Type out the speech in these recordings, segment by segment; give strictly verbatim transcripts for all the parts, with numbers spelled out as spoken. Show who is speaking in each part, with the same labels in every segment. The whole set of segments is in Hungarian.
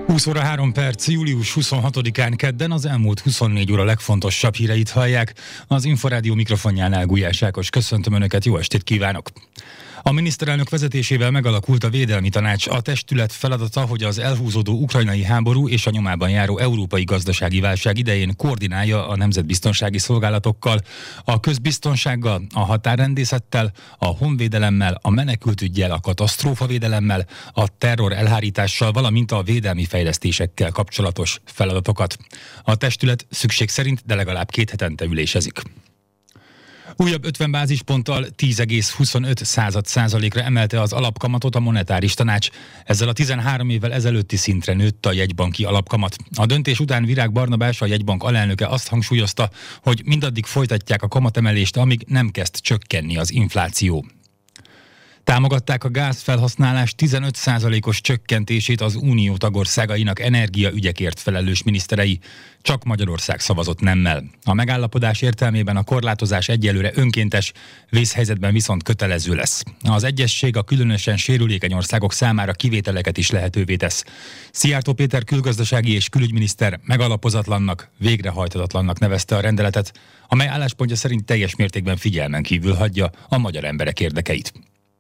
Speaker 1: húsz óra három perc, július huszonhatodikán kedden az elmúlt huszonnégy óra legfontosabb híreit hallják. Az Inforádió mikrofonjánál Gulyás Ákos, köszöntöm Önöket, jó estét kívánok! A miniszterelnök vezetésével megalakult a Védelmi Tanács. A testület feladata, hogy az elhúzódó ukrajnai háború és a nyomában járó európai gazdasági válság idején koordinálja a nemzetbiztonsági szolgálatokkal, a közbiztonsággal, a határrendészettel, a honvédelemmel, a menekültüggyel, a katasztrófavédelemmel, a terror elhárítással, valamint a védelmi fejlesztésekkel kapcsolatos feladatokat. A testület szükség szerint de legalább két hetente ülésezik. Újabb ötven bázisponttal tíz egész huszonöt százalékra emelte az alapkamatot a monetáris tanács. Ezzel a tizenhárom évvel ezelőtti szintre nőtt a jegybanki alapkamat. A döntés után Virág Barnabás, a jegybank alelnöke azt hangsúlyozta, hogy mindaddig folytatják a kamatemelést, amíg nem kezd csökkenni az infláció. Támogatták a gázfelhasználás tizenöt százalékos csökkentését az unió tagországainak energiaügyekért felelős miniszterei. Csak Magyarország szavazott nemmel. A megállapodás értelmében a korlátozás egyelőre önkéntes, vészhelyzetben viszont kötelező lesz. Az egyezség a különösen sérülékeny országok számára kivételeket is lehetővé tesz. Szijjártó Péter külgazdasági és külügyminiszter megalapozatlannak, végrehajthatatlannak nevezte a rendeletet, amely álláspontja szerint teljes mértékben figyelmen kívül hagyja a magyar emberek érdekeit.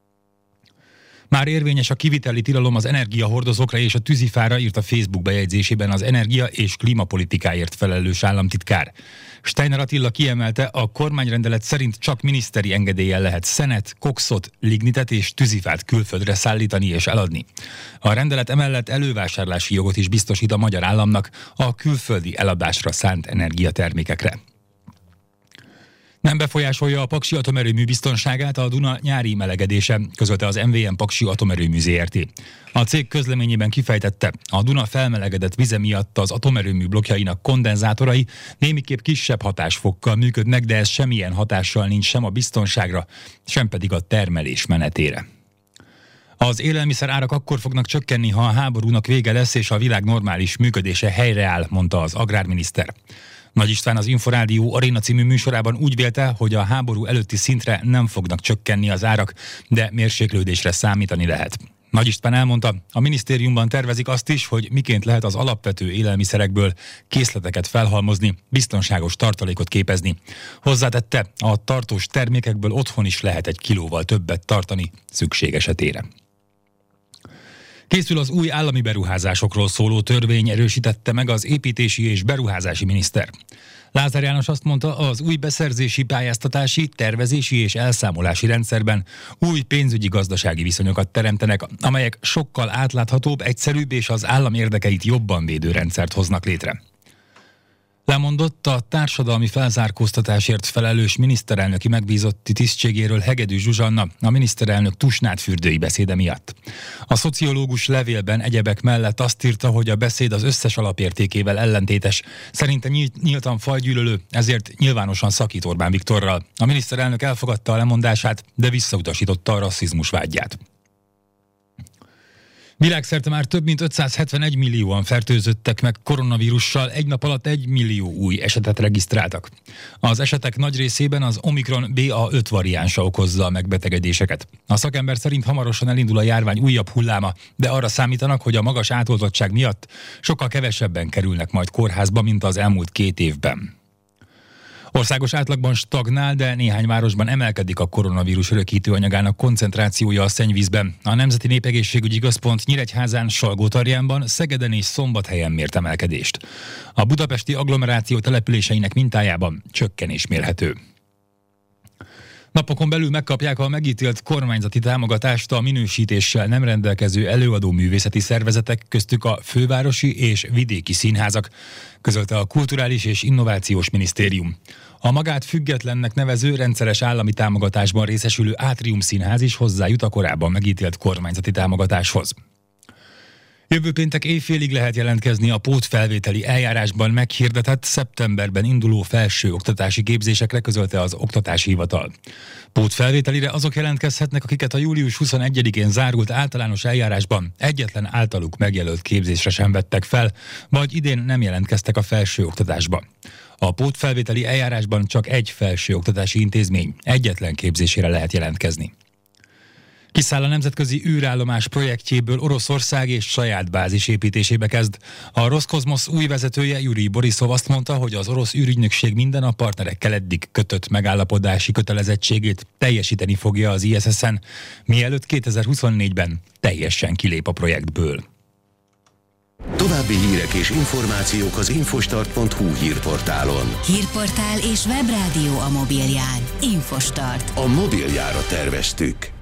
Speaker 1: Már érvényes a kiviteli tilalom az energiahordozókra és a tűzifára, írt a Facebook bejegyzésében az energia- és klímapolitikáért felelős államtitkár. Steiner Attila kiemelte, a kormányrendelet szerint csak miniszteri engedéllyel lehet szenet, kokszot, lignitet és tűzifát külföldre szállítani és eladni. A rendelet emellett elővásárlási jogot is biztosít a magyar államnak a külföldi eladásra szánt energiatermékekre. Nem befolyásolja a Paksi Atomerőmű biztonságát a Duna nyári melegedése, közölte az em vé em Paksi Atomerőmű zé er té. A cég közleményében kifejtette, a Duna felmelegedett vize miatt az atomerőmű blokkjainak kondenzátorai némiképp kisebb hatásfokkal működnek, de ez semmilyen hatással nincs sem a biztonságra, sem pedig a termelés menetére. Az élelmiszer árak akkor fognak csökkenni, ha a háborúnak vége lesz és a világ normális működése helyreáll, mondta az agrárminiszter. Nagy István az Inforádió Aréna című műsorában úgy vélte, hogy a háború előtti szintre nem fognak csökkenni az árak, de mérséklődésre számítani lehet. Nagy István elmondta, a minisztériumban tervezik azt is, hogy miként lehet az alapvető élelmiszerekből készleteket felhalmozni, biztonságos tartalékot képezni. Hozzátette, a tartós termékekből otthon is lehet egy kilóval többet tartani szükség esetére. Készül az új állami beruházásokról szóló törvény, erősítette meg az építési és beruházási miniszter. Lázár János azt mondta, az új beszerzési, pályáztatási, tervezési és elszámolási rendszerben új pénzügyi gazdasági viszonyokat teremtenek, amelyek sokkal átláthatóbb, egyszerűbb és az állam érdekeit jobban védő rendszert hoznak létre. Lemondott a társadalmi felzárkóztatásért felelős miniszterelnöki megbízotti tisztségéről Hegedű Zsuzsanna a miniszterelnök tusnádfürdői beszéde miatt. A szociológus levélben egyebek mellett azt írta, hogy a beszéd az összes alapértékével ellentétes, szerinte nyíltan fajgyűlölő, ezért nyilvánosan szakít Orbán Viktorral. A miniszterelnök elfogadta a lemondását, de visszautasította a rasszizmus vágyát. Világszerte már több mint ötszázhetvenegy millióan fertőzöttek meg koronavírussal, egy nap alatt egy millió új esetet regisztráltak. Az esetek nagy részében az Omikron bé á öt variánsa okozza a megbetegedéseket. A szakember szerint hamarosan elindul a járvány újabb hulláma, de arra számítanak, hogy a magas átoltottság miatt sokkal kevesebben kerülnek majd kórházba, mint az elmúlt két évben. Országos átlagban stagnál, de néhány városban emelkedik a koronavírus örökítőanyagának koncentrációja a szennyvízben. A Nemzeti Népegészségügyi Központ Nyíregyházán, Salgótarjánban, Szegeden és Szombathelyen mért emelkedést. A budapesti agglomeráció településeinek mintájában csökkenés mérhető. Napokon belül megkapják a megítélt kormányzati támogatást a minősítéssel nem rendelkező előadó művészeti szervezetek, köztük a fővárosi és vidéki színházak, közölte a Kulturális és Innovációs Minisztérium. A magát függetlennek nevező rendszeres állami támogatásban részesülő Átrium Színház is hozzájut a korábban megítélt kormányzati támogatáshoz. Jövő péntek éjfélig lehet jelentkezni a pótfelvételi eljárásban meghirdetett szeptemberben induló felsőoktatási képzésekre, közölte az Oktatási Hivatal. Pótfelvételire azok jelentkezhetnek, akiket a július huszonegyedikén zárult általános eljárásban egyetlen általuk megjelölt képzésre sem vettek fel, vagy idén nem jelentkeztek a felsőoktatásba. A pótfelvételi eljárásban csak egy felsőoktatási intézmény egyetlen képzésére lehet jelentkezni. Kiszáll a nemzetközi űrállomás projektjéből Oroszország és saját bázis építésébe kezd. A Roszkozmosz új vezetője, Jurij Boriszov azt mondta, hogy az orosz űrügynökség minden a partnerekkel eddig kötött megállapodási kötelezettségét teljesíteni fogja az I S S-en, mielőtt kétezer-huszonnégyben teljesen kilép a projektből.
Speaker 2: További hírek és információk az infostart pont hu hírportálon.
Speaker 3: Hírportál és webrádió a mobilján. Infostart.
Speaker 2: A mobiljára terveztük.